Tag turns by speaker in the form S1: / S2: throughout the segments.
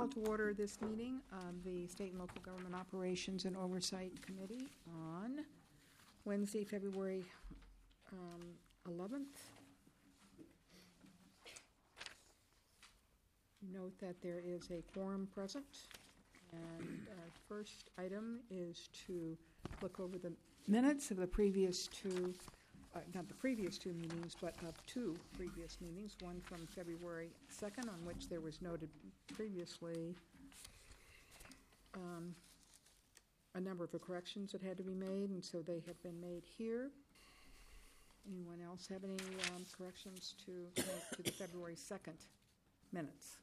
S1: call to order this meeting of the State and Local Government Operations and Oversight Committee on Wednesday, February 11th. Note that there is a quorum present, and our first item is to look over the minutes of the previous two, not the previous two meetings, but of two previous meetings, one from February 2nd, on which there was noted previously a number of corrections that had to be made, and so they have been made here. Anyone else have any corrections to make to the February 2nd minutes?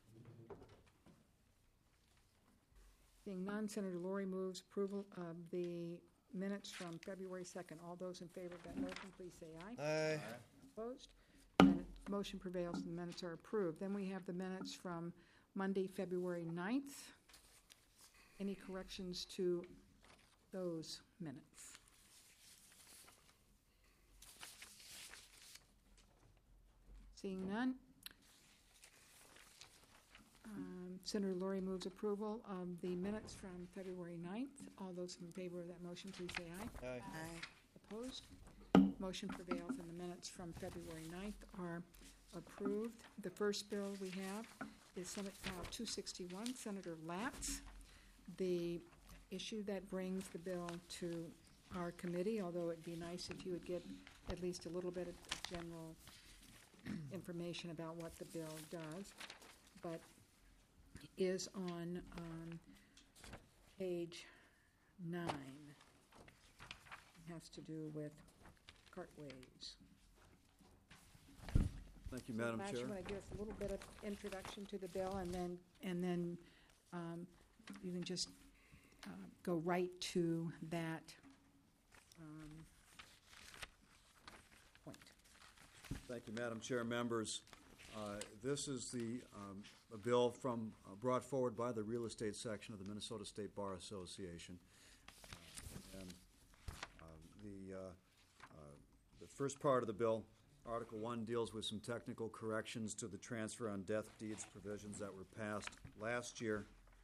S1: Being none, Senator Laurie moves approval of the minutes from February 2nd. All those in favor of that motion, please say aye.
S2: Aye.
S1: Opposed? And motion prevails and the minutes are approved. Then we have the minutes from Monday, February 9th. Any corrections to those minutes? Seeing none. Senator Laurie moves approval of the minutes from February 9th. All those in favor of that motion, please say aye.
S2: Aye.
S1: Aye. Opposed? Motion prevails and the minutes from February 9th are approved. The first bill we have is Senate File 261, Senator Latz. The issue that brings the bill to our committee, although it'd be nice if you would get at least a little bit of general information about what the bill does, but is on page 9. It has to do with cartways.
S2: Thank you, Madam
S1: Matt,
S2: Chair.
S1: you want to give us a little bit of introduction to the bill, and then you can just go right to that point.
S2: Thank you, Madam Chair. Members, this is a bill from brought forward by the real estate section of the Minnesota State Bar Association. And the first part of the bill, Article 1, deals with some technical corrections to the transfer on death deeds provisions that were passed last year.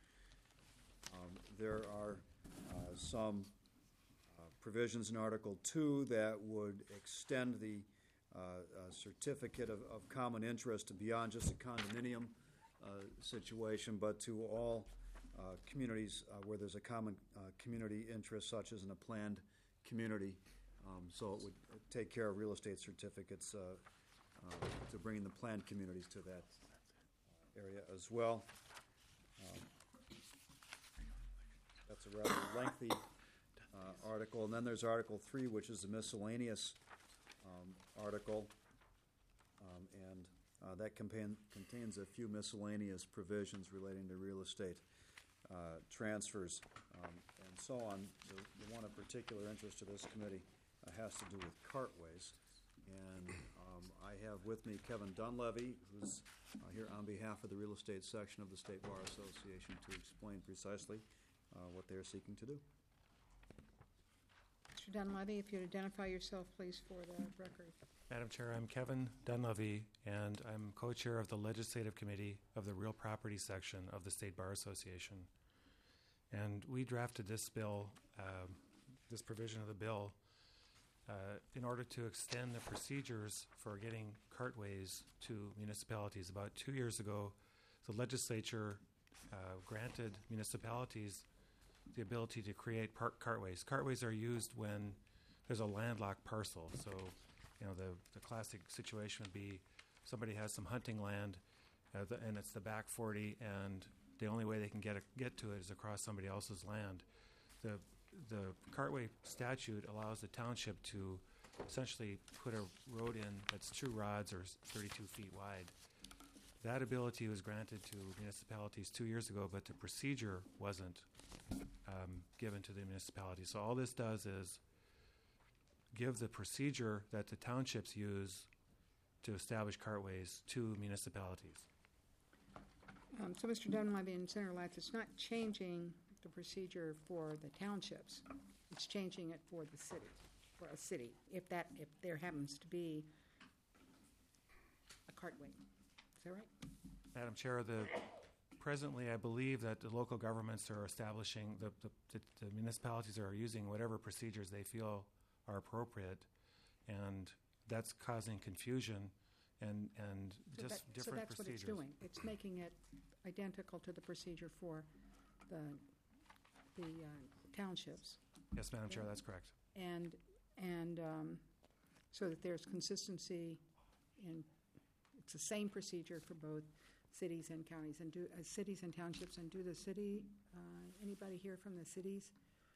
S2: There are some provisions in Article 2 that would extend the certificate of common interest beyond just a condominium situation, but to all communities where there's a common community interest, such as in a planned community. So it would take care of real estate certificates to bring the planned communities to that area as well. That's a rather lengthy article. And then there's Article 3, which is a miscellaneous article, and that contains a few miscellaneous provisions relating to real estate transfers and so on. The one of particular interest to this committee has to do with cartways. And I have with me Kevin Dunleavy, who's here on behalf of the real estate section of the State Bar Association to explain precisely what they're seeking to do.
S1: Mr. Dunleavy, if you'd identify yourself, please, for the record.
S3: Madam Chair, I'm Kevin Dunleavy, and I'm co-chair of the Legislative Committee of the Real Property section of the State Bar Association. And we drafted this bill, this provision of the bill, in order to extend the procedures for getting cartways to municipalities. About 2 years ago, the legislature granted municipalities the ability to create cartways. Cartways are used when there's a landlocked parcel. So, you know, the classic situation would be somebody has some hunting land, and it's the back 40, and the only way they can get to it is across somebody else's land. The cartway statute allows the township to essentially put a road in that's 2 rods or 32 feet wide. That ability was granted to municipalities 2 years ago, but the procedure wasn't given to the municipality. So all this does is give the procedure that the townships use to establish cartways to municipalities.
S1: So, Mr. Dunleavy and Senator Latz, it's not changing the procedure for the townships. It's changing it for the city, for a city, if there happens to be a cartway. Is that right?
S3: Madam Chair, the presently, I believe that the local governments are establishing, the municipalities are using whatever procedures they feel are appropriate, and that's causing confusion and just different
S1: So that's what
S3: procedures.
S1: it's doing. It's making it identical to the procedure for the townships.
S3: Yes, Madam Chair, that's correct.
S1: And so that there's consistency in, it's the same procedure for both cities and counties, and cities and townships. And do the city, anybody here from the cities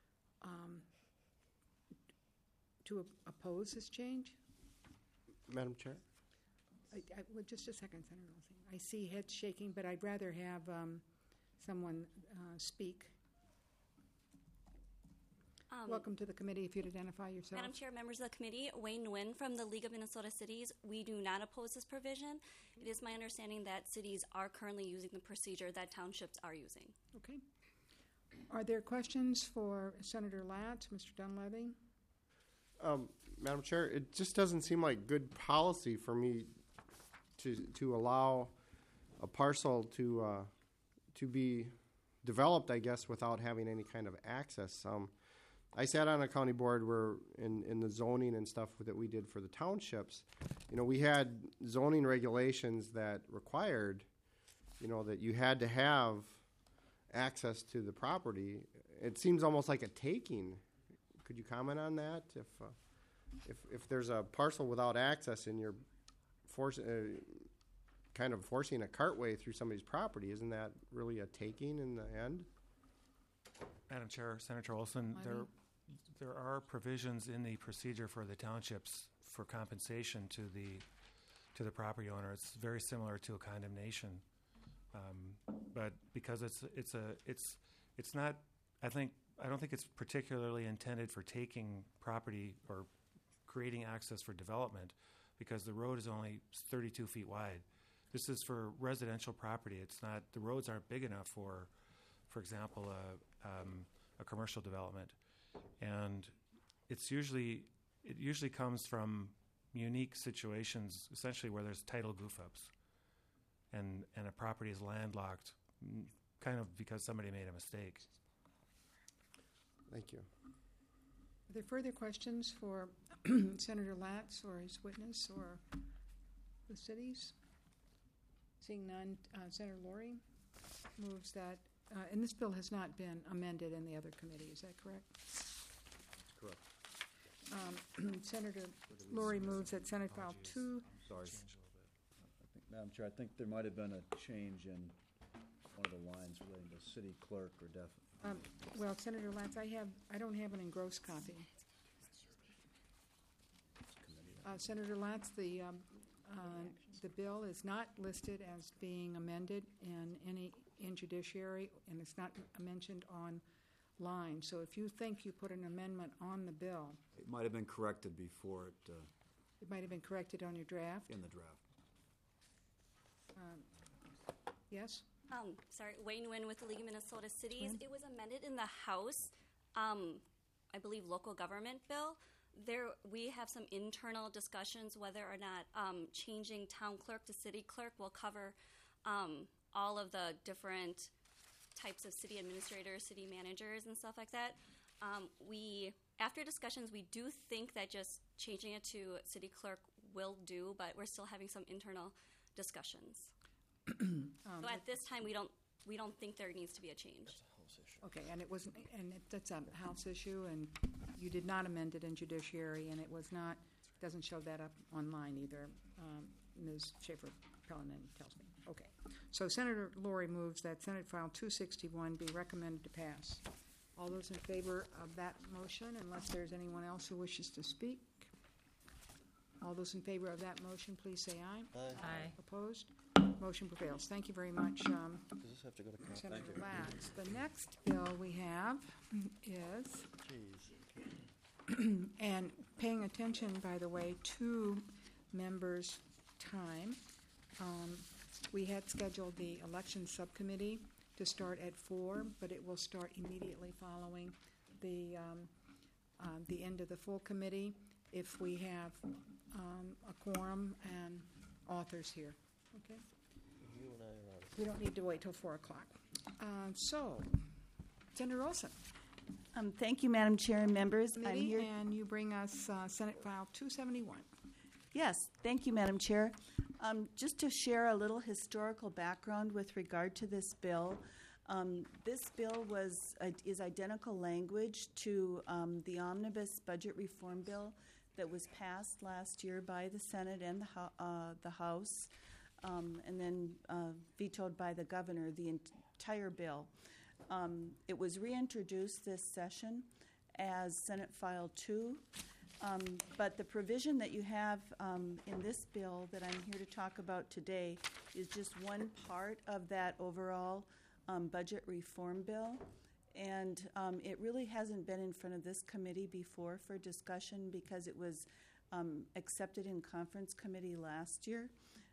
S1: to oppose this change?
S4: Madam Chair?
S1: Well, just a second, Senator Olsen. I see heads shaking, but I'd rather have someone speak. Welcome to the committee. If you'd identify yourself.
S5: Madam Chair, members of the committee, Wayne Nguyen from the League of Minnesota Cities. We do not oppose this provision. It is my understanding that cities are currently using the procedure that townships are using.
S1: Okay. Are there questions for Senator Latz, Mr. Dunleavy?
S4: Madam Chair, it just doesn't seem like good policy for me to allow a parcel to be developed, I guess, without having any kind of access. I sat on a county board where in the zoning and stuff that we did for the townships, we had zoning regulations that required, that you had to have access to the property. It seems almost like a taking. Could you comment on that? If there's a parcel without access and you're kind of forcing a cartway through somebody's property, isn't that really a taking in the end?
S3: Madam Chair, Senator Olson, there are provisions in the procedure for the townships for compensation to the property owner. It's very similar to a condemnation, but because it's not. I don't think it's particularly intended for taking property or creating access for development, because the road is only 32 feet wide. This is for residential property. It's not. The roads aren't big enough for example, a commercial development, and it usually comes from unique situations, essentially where there's title goof-ups, and a property is landlocked, kind of because somebody made a mistake.
S4: Thank you.
S1: Are there further questions for Senator Latz or his witness or the cities? Seeing none, Senator Laurie moves that. And this bill has not been amended in the other committee, is that correct?
S2: That's correct.
S1: Senator Laurie moves that Senate File 2.
S2: Sorry. Madam Chair, I think there might have been a change in one of the lines relating to city clerk or
S1: Well, Senator Latz, I don't have an engrossed copy. Senator Latz, the bill is not listed as being amended in judiciary, and it's not mentioned online. So if you think you put an amendment on the bill,
S2: it might have been corrected before it.
S1: It might have been corrected on your draft.
S2: In the draft.
S1: Yes.
S5: Sorry, Wayne Nguyen with the League of Minnesota Cities. It was amended in the House, I believe, local government bill. We have some internal discussions whether or not changing town clerk to city clerk will cover all of the different types of city administrators, city managers, and stuff like that. After discussions, we do think that just changing it to city clerk will do, but we're still having some internal discussions. So at this time, we don't think there needs to be a change.
S1: Okay, and that's a House issue, and you did not amend it in judiciary, and it was not. Doesn't show that up online either. Ms. Schaefer-Pellenin tells me. Okay, so Senator Laurie moves that Senate File 261 be recommended to pass. All those in favor of that motion, unless there's anyone else who wishes to speak. All those in favor of that motion, please say aye.
S6: Aye.
S1: Opposed? Motion prevails. Thank you very much,
S6: Does this have to go to council?
S1: Senator Latz. The next bill we have is, and paying attention, by the way, to members' time, we had scheduled the election subcommittee to start at 4, but it will start immediately following the end of the full committee if we have a quorum and authors here. Okay?
S6: You and I are on
S1: We don't need to wait till 4 o'clock. So, Senator Olson,
S6: Thank you, Madam Chair and members. I'm
S1: committee,
S6: here.
S1: and you bring us Senate File 271.
S6: Yes, thank you, Madam Chair. Just to share a little historical background with regard to this bill. This bill is identical language to the omnibus budget reform bill that was passed last year by the Senate and the House, and then vetoed by the governor, the entire bill. It was reintroduced this session as Senate File 2, but the provision that you have in this bill that I'm here to talk about today is just one part of that overall budget reform bill. And it really hasn't been in front of this committee before for discussion because it was accepted in conference committee last year.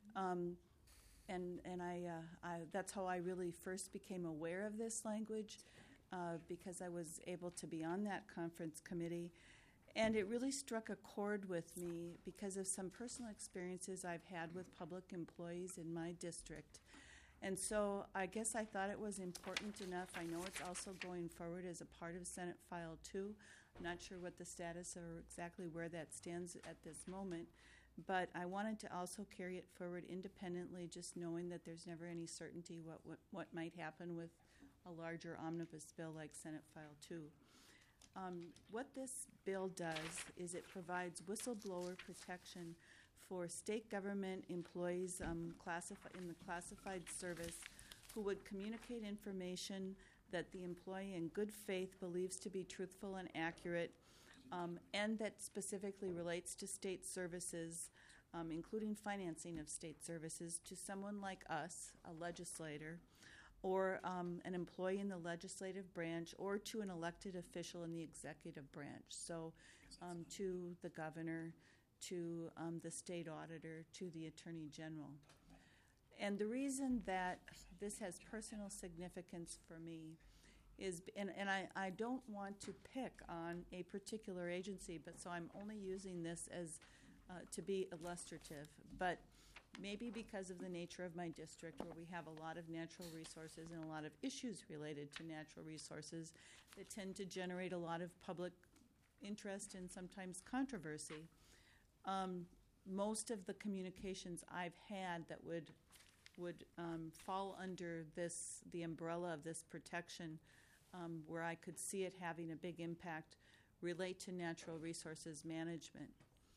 S6: And I that's how I really first became aware of this language because I was able to be on that conference committee. And it really struck a chord with me because of some personal experiences I've had with public employees in my district. And so I guess I thought it was important enough. I know it's also going forward as a part of Senate File 2. I'm not sure what the status or exactly where that stands at this moment. But I wanted to also carry it forward independently, just knowing that there's never any certainty what might happen with a larger omnibus bill like Senate File 2. What this bill does is it provides whistleblower protection for state government employees in the classified service who would communicate information that the employee in good faith believes to be truthful and accurate, and that specifically relates to state services, including financing of state services, to someone like us, a legislator, or an employee in the legislative branch, or to an elected official in the executive branch. So to the governor, to the state auditor, to the attorney general. And the reason that this has personal significance for me is, and I don't want to pick on a particular agency, but so I'm only using this as to be illustrative, but maybe because of the nature of my district where we have a lot of natural resources and a lot of issues related to natural resources that tend to generate a lot of public interest and sometimes controversy. Most of the communications I've had that would fall under the umbrella of this protection, where I could see it having a big impact, relate to natural resources management.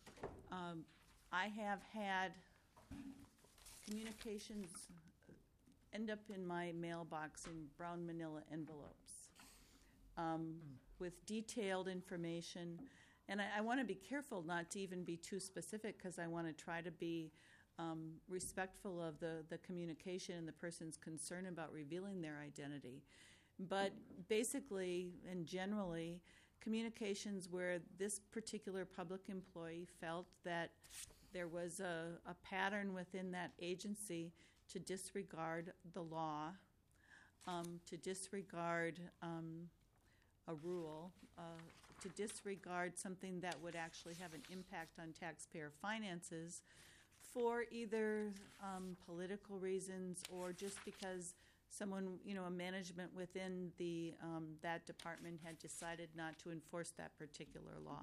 S6: I have had communications end up in my mailbox in brown manila envelopes with detailed information. And I want to be careful not to even be too specific because I want to try to be respectful of the communication and the person's concern about revealing their identity. But basically and generally, communications where this particular public employee felt that there was a pattern within that agency to disregard the law, to disregard a rule, to disregard something that would actually have an impact on taxpayer finances for either political reasons or just because someone, a management within that department had decided not to enforce that particular law.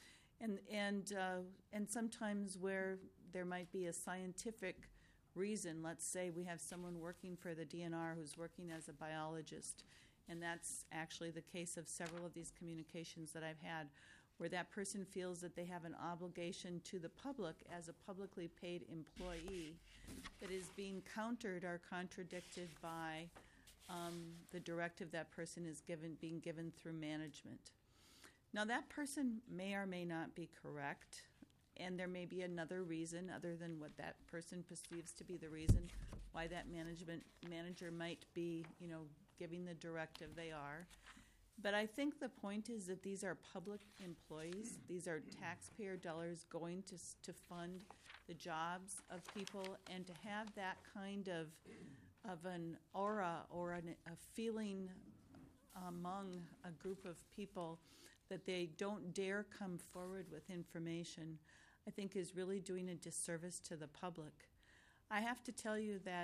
S6: And sometimes where there might be a scientific reason, let's say we have someone working for the DNR who's working as a biologist, and that's actually the case of several of these communications that I've had, where that person feels that they have an obligation to the public as a publicly paid employee that is being countered or contradicted by the directive that person is being given through management. Now, that person may or may not be correct, and there may be another reason other than what that person perceives to be the reason why that manager might be, giving the directive they are. But I think the point is that these are public employees. These are taxpayer dollars going to fund the jobs of people, and to have that kind of an aura or a feeling among a group of people that they don't dare come forward with information, I think is really doing a disservice to the public. I have to tell you that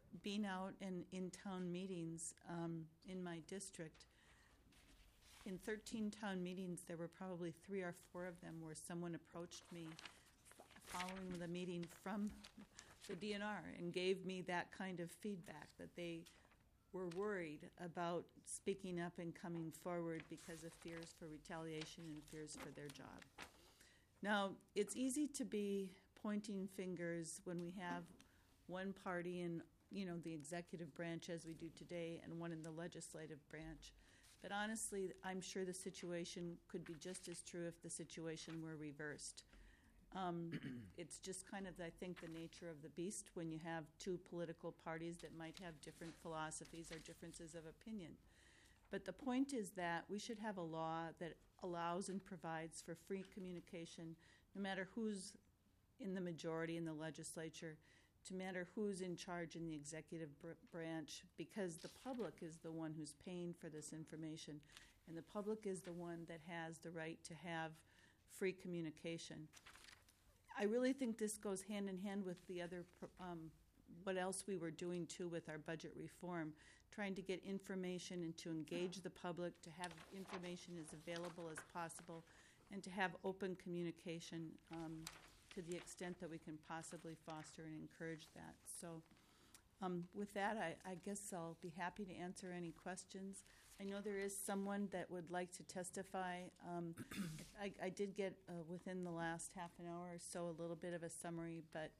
S6: being out and in town meetings in my district, in 13 town meetings, there were probably 3 or 4 of them where someone approached me following the meeting from the DNR and gave me that kind of feedback, that they were worried about speaking up and coming forward because of fears for retaliation and fears for their job. Now, it's easy to be pointing fingers when we have one party in, the executive branch as we do today and one in the legislative branch. But honestly, I'm sure the situation could be just as true if the situation were reversed. It's just kind of, I think, the nature of the beast when you have 2 political parties that might have different philosophies or differences of opinion. But the point is that we should have a law that allows and provides for free communication, no matter who's in the majority in the legislature, no matter who's in charge in the executive branch, because the public is the one who's paying for this information, and the public is the one that has the right to have free communication. I really think this goes hand in hand with the other, what else we were doing too with our budget reform, trying to get information and to engage the public, to have information as available as possible, and to have open communication to the extent that we can possibly foster and encourage that. So with that, I guess I'll be happy to answer any questions. I know there is someone that would like to testify. I did get, within the last half an hour or so, a little bit of a summary, but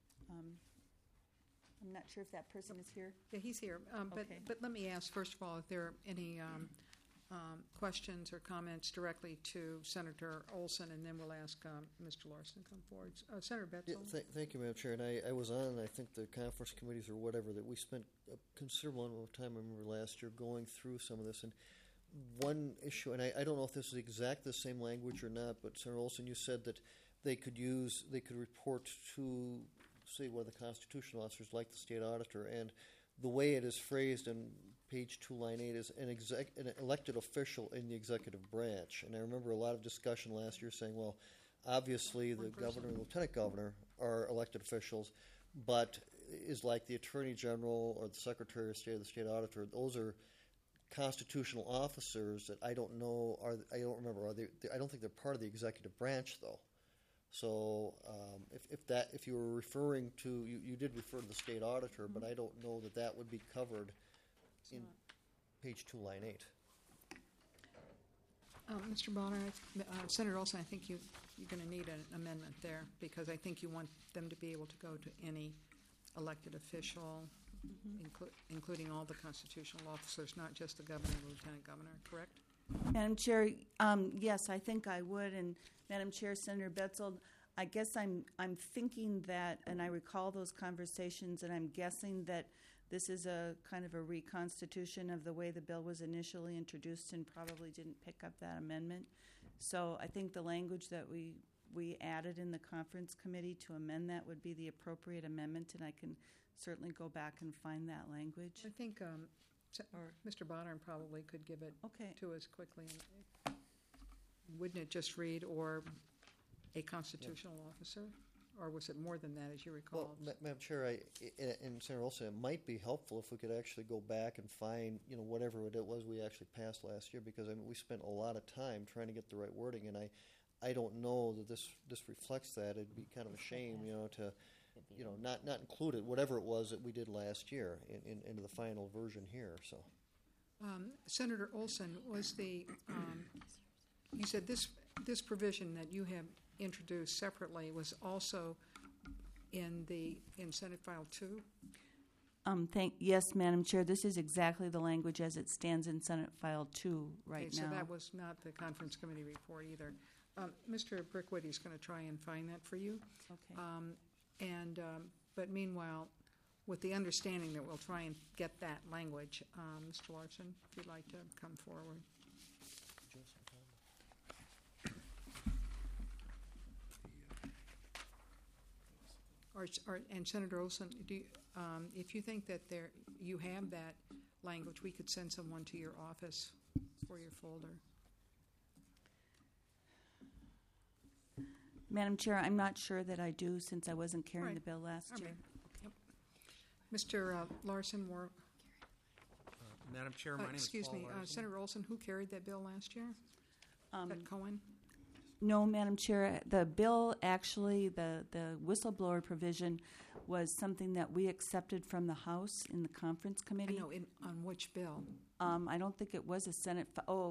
S6: I'm not sure if that person is here.
S1: Yeah, he's here.
S6: Okay.
S1: But let me ask, first of all, if there are any questions or comments directly to Senator Olson, and then we'll ask Mr. Larson to come forward. Senator
S7: Yeah,
S1: Betzel?
S7: thank you, Madam Chair. And I was on, I think, the conference committees or whatever, that we spent a considerable amount of time, I remember last year, going through some of this. And one issue, and I don't know if this is exactly the same language or not, but Senator Olson, you said that they could report to, say, one of the constitutional officers like the state auditor. And the way it is phrased in page 2, line 8 is an elected official in the executive branch. And I remember a lot of discussion last year saying, well, obviously the governor and lieutenant governor are elected officials, but is like the attorney general or the secretary of state or the state auditor. Those are constitutional officers that I don't know, I don't remember, I don't think they're part of the executive branch, though. So if you were referring to, you did refer to the state auditor, but I don't know that would be covered in page 2, line 8.
S1: Mr. Bonner, Senator Olson, I think you're going to need an amendment there, because I think you want them to be able to go to any elected official, including all the constitutional officers, not just the governor and lieutenant governor, correct?
S6: Madam Chair, yes, I think I would. And Madam Chair, Senator Betzel, I guess I'm thinking that, and I recall those conversations, and I'm guessing that this is a kind of a reconstitution of the way the bill was initially introduced and probably didn't pick up that amendment. So I think the language that we added in the conference committee to amend that would be the appropriate amendment, and I can certainly go back and find that language.
S1: I think Mr. Bonner probably could give it to us quickly. Wouldn't it just read, or a constitutional officer? Or was it more than that, as you recall?
S7: Well, Madam Chair, and Senator Olson, it might be helpful if we could actually go back and find, whatever it was we actually passed last year, because we spent a lot of time trying to get the right wording, and I don't know that this reflects that. It'd be kind of a shame, to not include it, whatever it was that we did last year, into the final version here. So,
S1: Senator Olson, was you said this provision that you have introduced separately was also in Senate File 2?
S6: Yes, Madam Chair, this is exactly the language as it stands in Senate File 2 right now.
S1: So that was not the conference committee report either. Mr. Brickwitty is going to try and find that for you.
S6: Okay.
S1: But meanwhile, with the understanding that we'll try and get that language, Mr. Larson, if you'd like to come forward. And Senator Olson, if you think that you have that language, we could send someone to your office for your folder.
S6: Madam Chair, I'm not sure that I do, since I wasn't carrying the bill last year.
S1: Yep. Mr. Larson,
S8: Madam Chair, my name is
S1: excuse
S8: Paul
S1: me,
S8: Larson.
S1: Senator Olson, who carried that bill last year? Is that Cohen?
S6: No, Madam Chair, the bill actually, the whistleblower provision was something that we accepted from the House in the conference
S1: I
S6: committee.
S1: know, on which bill?
S6: I don't think it was a Senate,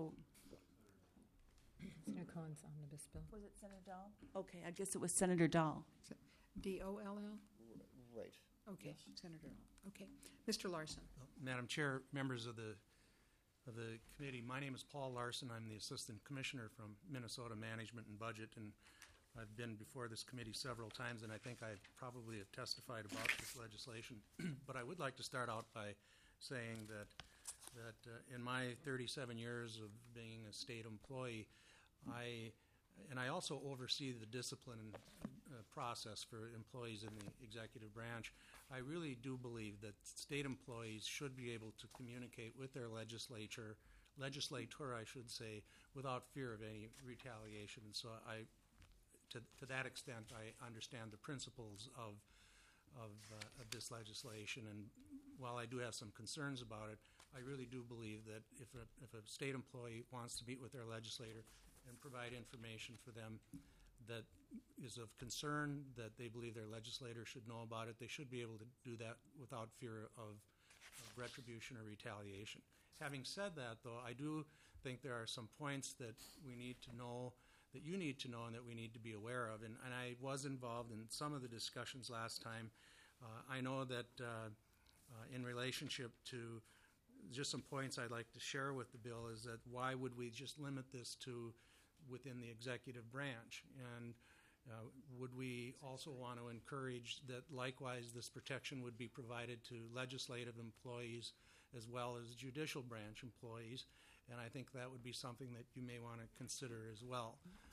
S9: Senator Cohen's omnibus bill.
S6: was it Senator Dahl? Okay, I guess it was Senator Dahl.
S1: D-O-L-L?
S7: Right.
S1: Okay, Senator Dahl. Okay. Mr. Larson?
S8: Madam Chair, members of the committee, my name is Paul Larson. I'm the Assistant Commissioner from Minnesota Management and Budget, and I've been before this committee several times, and I think I probably have testified about this legislation. But I would like to start out by saying that in my 37 years of being a state employee, I also oversee the discipline process for employees in the executive branch. I really do believe that state employees should be able to communicate with their legislator, I should say, without fear of any retaliation. And so to that extent, I understand the principles of this legislation. And while I do have some concerns about it, I really do believe that if a state employee wants to meet with their legislator and provide information for them that is of concern, that they believe their legislator should know about it, they should be able to do that without fear of retribution or retaliation. Having said that, though, I do think there are some points that we need to know, that you need to know, and that we need to be aware of. And I was involved in some of the discussions last time. I know that in relationship to just some points I'd like to share with the bill is that why would we just limit this to within the executive branch? And would we also want to encourage that likewise this protection would be provided to legislative employees as well as judicial branch employees? And I think that would be something that you may want to consider as well.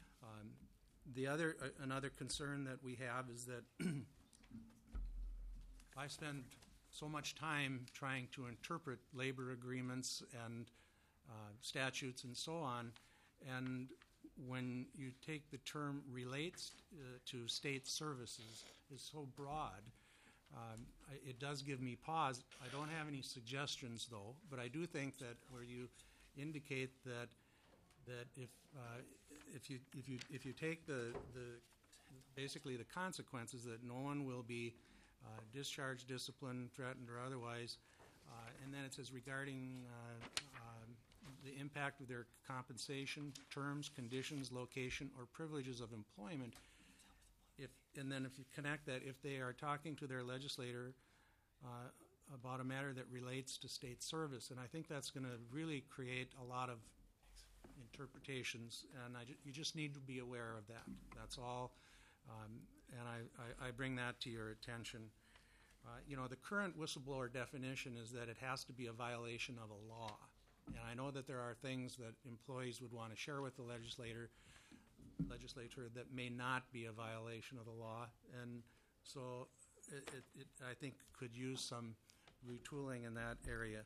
S8: Another concern that we have is that I spend so much time trying to interpret labor agreements and statutes and so on, and when you take the term relates to state services is so broad, it does give me pause. I don't have any suggestions, though, but I do think that where you indicate that if you take the basically the consequences, that no one will be discharged, disciplined, threatened, or otherwise, and then it says regarding the impact of their compensation, terms, conditions, location, or privileges of employment. And then if you connect that, if they are talking to their legislator about a matter that relates to state service, and I think that's going to really create a lot of interpretations, and you just need to be aware of that. That's all, and I bring that to your attention. The current whistleblower definition is that it has to be a violation of a law. And I know that there are things that employees would want to share with the legislator that may not be a violation of the law. And so I think could use some retooling in that area.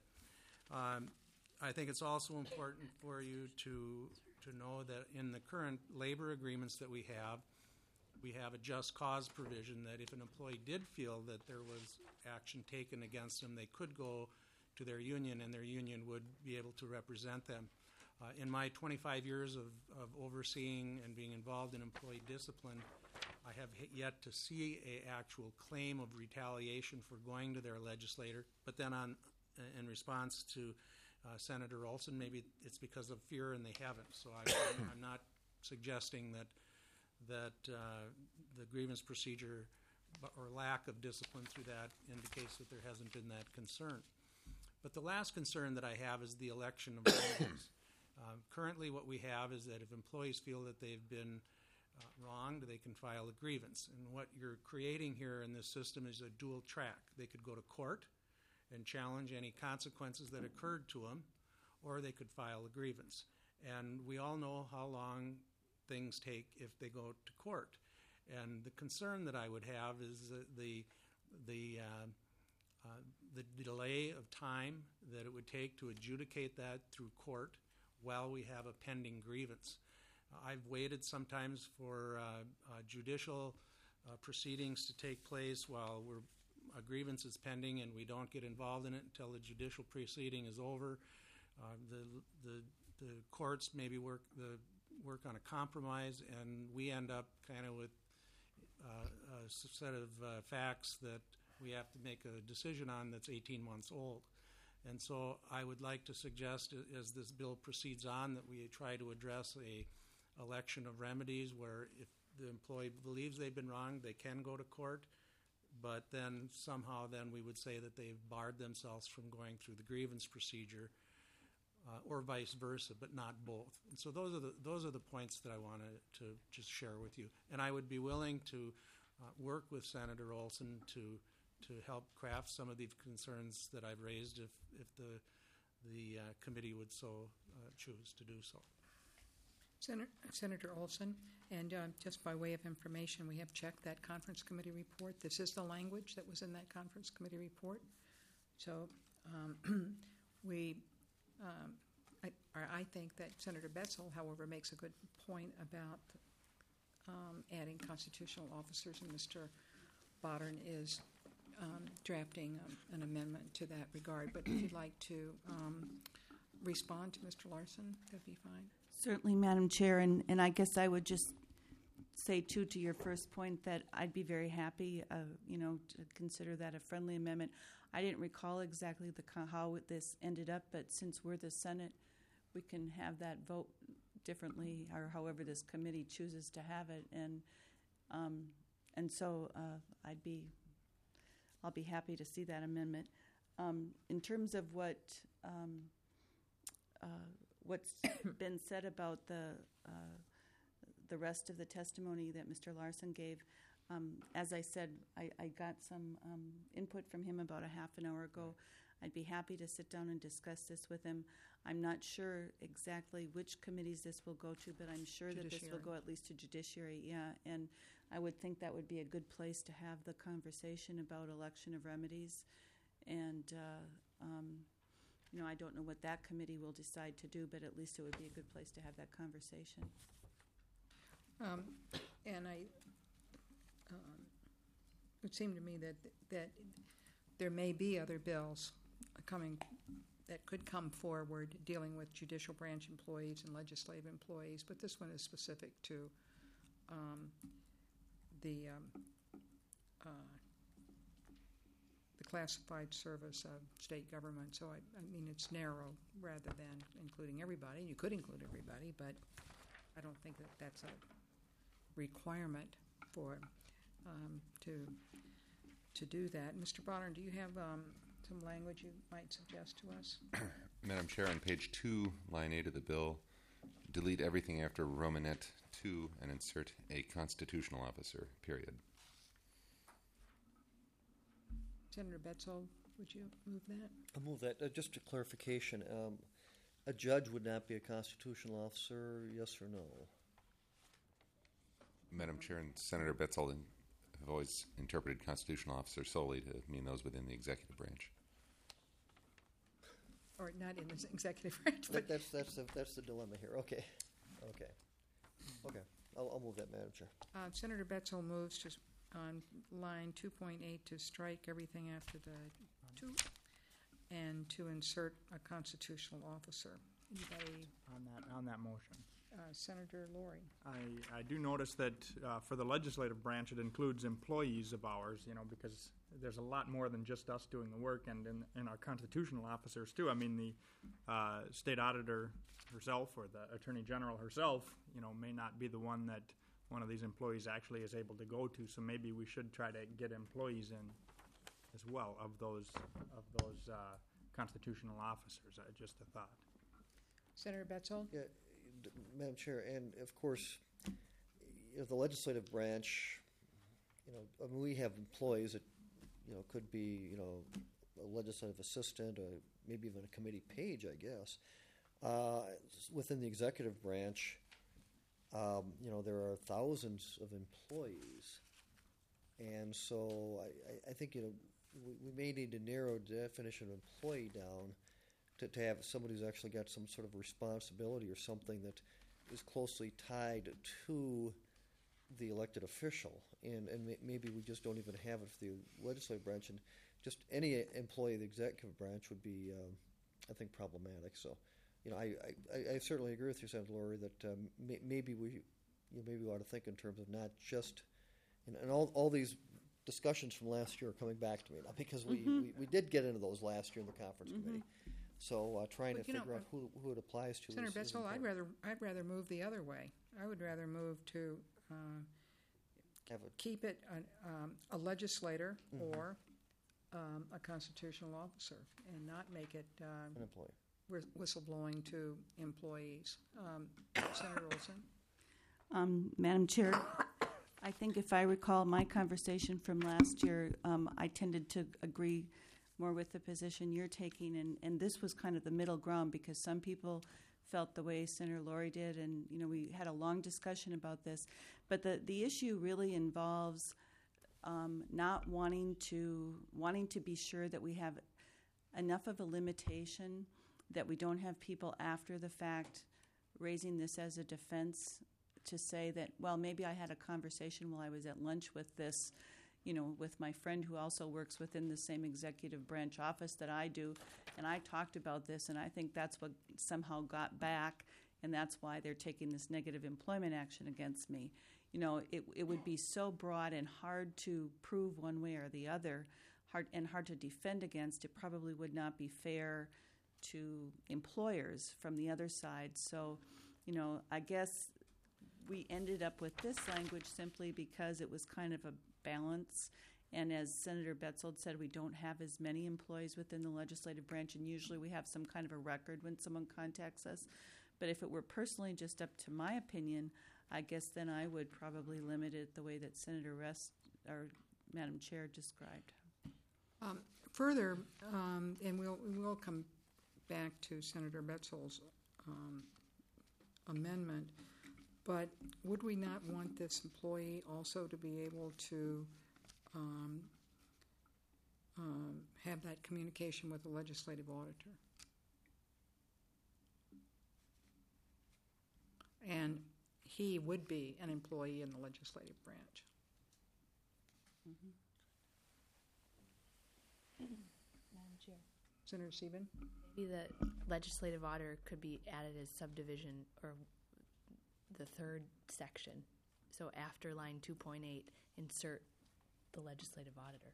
S8: I think it's also important for you to know that in the current labor agreements that we have a just cause provision that if an employee did feel that there was action taken against them, they could go to their union, and their union would be able to represent them. In my 25 years of overseeing and being involved in employee discipline, I have yet to see an actual claim of retaliation for going to their legislator. But then in response to Senator Olson, maybe it's because of fear and they haven't. So I'm not suggesting that the grievance procedure or lack of discipline through that indicates that there hasn't been that concern. But the last concern that I have is the election of members. Currently what we have is that if employees feel that they've been wronged, they can file a grievance. And what you're creating here in this system is a dual track. They could go to court and challenge any consequences that occurred to them, or they could file a grievance. And we all know how long things take if they go to court. And the concern that I would have is the delay of time that it would take to adjudicate that through court while we have a pending grievance. I've waited sometimes for judicial proceedings to take place while we're a grievance is pending and we don't get involved in it until the judicial proceeding is over. The courts maybe work on a compromise, and we end up kind of with a set of facts that we have to make a decision on that's 18 months old. And so I would like to suggest, as this bill proceeds on, that we try to address a election of remedies where if the employee believes they've been wronged, they can go to court, but then somehow then we would say that they've barred themselves from going through the grievance procedure, or vice versa, but not both. And so those are the points that I wanted to just share with you. And I would be willing to work with Senator Olson to help craft some of the concerns that I've raised if the committee would so choose to do so.
S1: Senator Olson, and just by way of information, we have checked that conference committee report. This is the language that was in that conference committee report. So I think that Senator Betzel, however, makes a good point about adding constitutional officers, and Mr. Bodern is drafting an amendment to that regard. But if you'd like to respond to Mr. Larson, that'd be fine.
S6: Certainly, Madam Chair, and I guess I would just say, too, to your first point, that I'd be very happy, to consider that a friendly amendment. I didn't recall exactly how this ended up, but since we're the Senate, we can have that vote differently, or however this committee chooses to have it, and so I'll be happy to see that amendment. In terms of what's been said about the rest of the testimony that Mr. Larson gave, as I said, I got some input from him about a half an hour ago. I'd be happy to sit down and discuss this with him. I'm not sure exactly which committees this will go to, but I'm sure that this will go at least to Judiciary, yeah. And I would think that would be a good place to have the conversation about election of remedies. And, I don't know what that committee will decide to do, but at least it would be a good place to have that conversation.
S1: And it would seem to me that there may be other bills coming that could come forward dealing with judicial branch employees and legislative employees, but this one is specific to the classified service of state government. So I mean, it's narrow rather than including everybody. You could include everybody, but I don't think that that's a requirement for to do that. Mr. Bonner, do you have some language you might suggest to us?
S10: Madam Chair, on page 2, line 8 of the bill, delete everything after Romanet 2 and insert a constitutional officer, period.
S1: Senator Betzel, would you move that?
S7: I'll move that. Just a clarification, a judge would not be a constitutional officer, yes or no?
S10: Madam Chair and Senator Betzel have always interpreted constitutional officer solely to mean those within the executive branch.
S1: Or not in the executive branch, but
S7: That's the dilemma here. Okay. I'll move that, Madam Chair.
S1: Senator Betzel moves to on line 2.8 to strike everything after the 2 and to insert a constitutional officer. Anybody?
S11: On that motion.
S1: Senator Laurie.
S11: I do notice that for the legislative branch, it includes employees of ours, because there's a lot more than just us doing the work, and in our constitutional officers, too. I mean, the state auditor herself or the attorney general herself, may not be the one that one of these employees actually is able to go to, so maybe we should try to get employees in as well of those constitutional officers. Just a thought.
S1: Senator Betzel?
S7: Yeah, Madam Chair, and of course, the legislative branch, we have employees that, could be, a legislative assistant or maybe even a committee page, I guess. Within the executive branch, there are thousands of employees. And so I think, we may need to narrow the definition of employee down to have somebody who's actually got some sort of responsibility or something that is closely tied to the elected official, and maybe we just don't even have it for the legislative branch, and just any employee of the executive branch would be, I think, problematic. So, I certainly agree with you, Senator Laurie, that maybe we ought to think in terms of not just, and all these discussions from last year are coming back to me now, because we did get into those last year in the conference committee. So trying to figure out who it applies to.
S1: Senator Betzel, I'd rather move the other way. I would rather move to keep it a legislator or a constitutional officer, and not make it
S7: an employee.
S1: Whistleblowing to employees. Senator Olson?
S6: Madam Chair, I think if I recall my conversation from last year, I tended to agree more with the position you're taking, and this was kind of the middle ground, because some people felt the way Senator Laurie did, and we had a long discussion about this. But the issue really involves not wanting to be sure that we have enough of a limitation that we don't have people after the fact raising this as a defense to say that, well, maybe I had a conversation while I was at lunch with this, with my friend who also works within the same executive branch office that I do, and I talked about this, and I think that's what somehow got back, and that's why they're taking this negative employment action against me. It would be so broad and hard to prove one way or the other, hard to defend against. It probably would not be fair to employers from the other side. So, I guess we ended up with this language simply because it was kind of a balance. And as Senator Betzold said, we don't have as many employees within the legislative branch, and usually we have some kind of a record when someone contacts us. But if it were personally just up to my opinion, I guess then I would probably limit it the way that Senator Madam Chair described.
S1: Further, and we'll come back to Senator Betzel's amendment, but would we not want this employee also to be able to have that communication with the legislative auditor? And he would be an employee in the legislative branch.
S9: Madam Chair.
S1: Senator Sieben?
S9: Maybe the legislative auditor could be added as subdivision, or the third section. So after line 2.8, insert the legislative auditor.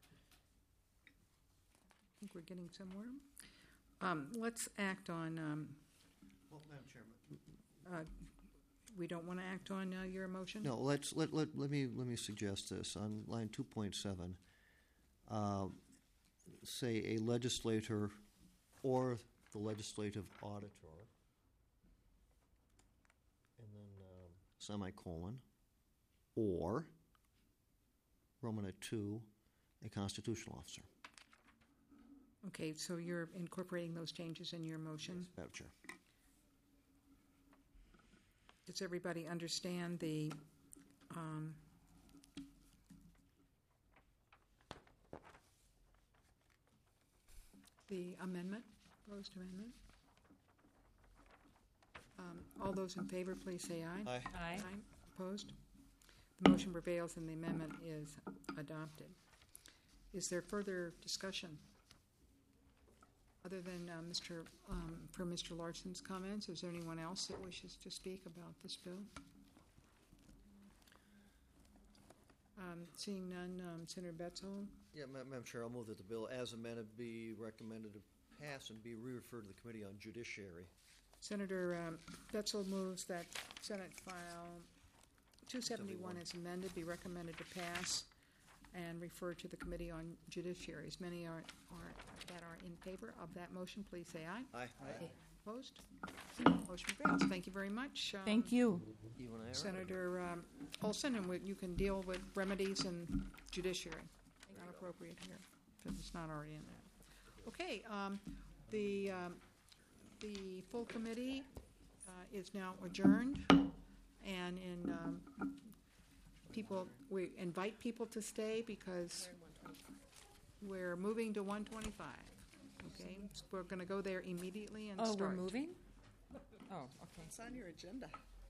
S1: I think we're getting somewhere. Let's act on.
S7: Well, Madam Chairman.
S1: We don't want to act on your motion?
S7: No, let me suggest this on line 2.7. Say a legislator or the legislative auditor, and then semicolon, or Romanet 2, a constitutional officer.
S1: Okay, so you're incorporating those changes in your motion?
S7: Yes, Madam Chair.
S1: Does everybody understand the amendment, proposed amendment? All those in favor, please say aye.
S7: Aye.
S9: Aye.
S1: Opposed? The motion prevails and the amendment is adopted. Is there further discussion? Other than for Mr. Larson's comments, is there anyone else that wishes to speak about this bill? Seeing none, Senator Betzel?
S7: Yeah, Madam Chair, I'll move that the bill as amended be recommended to pass and be re-referred to the Committee on Judiciary.
S1: Senator Betzel moves that Senate File 271 as amended be recommended to pass and refer to the Committee on Judiciary. As many that are in favor of that motion, please say aye.
S7: Aye.
S9: Aye.
S1: Opposed? Motion fails. Thank you very much.
S6: Thank you.
S7: You and I are
S1: Senator Olson, and you can deal with remedies and judiciary. Not appropriate here, because it's not already in there. Okay, the full committee is now adjourned, and we invite people to stay because we're moving to 125. Okay, so we're going to go there immediately and start.
S9: Oh, we're moving? Oh, okay.
S1: It's on your agenda.